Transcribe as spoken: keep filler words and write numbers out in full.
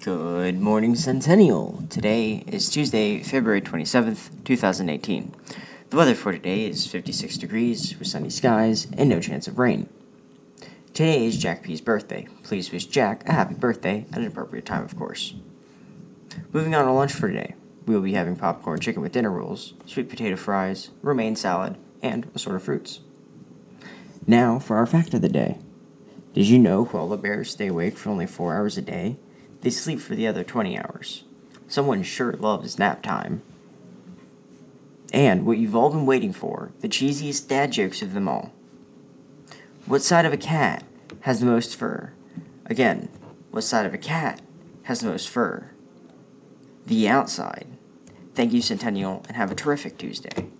Good morning, Centennial. Today is Tuesday, February twenty-seventh, twenty eighteen. The weather for today is fifty-six degrees with sunny skies and no chance of rain. Today is Jack P's birthday. Please wish Jack a happy birthday at an appropriate time, of course. Moving on to lunch for today, we will be having popcorn chicken with dinner rolls, sweet potato fries, romaine salad, and assorted of fruits. Now for our fact of the day. Did you know koala bears stay awake for only four hours a day? They sleep for the other twenty hours. Someone sure loves nap time. And what you've all been waiting for, the cheesiest dad jokes of them all. What side of a cat has the most fur? Again, what side of a cat has the most fur? The outside. Thank you, Centennial, and have a terrific Tuesday.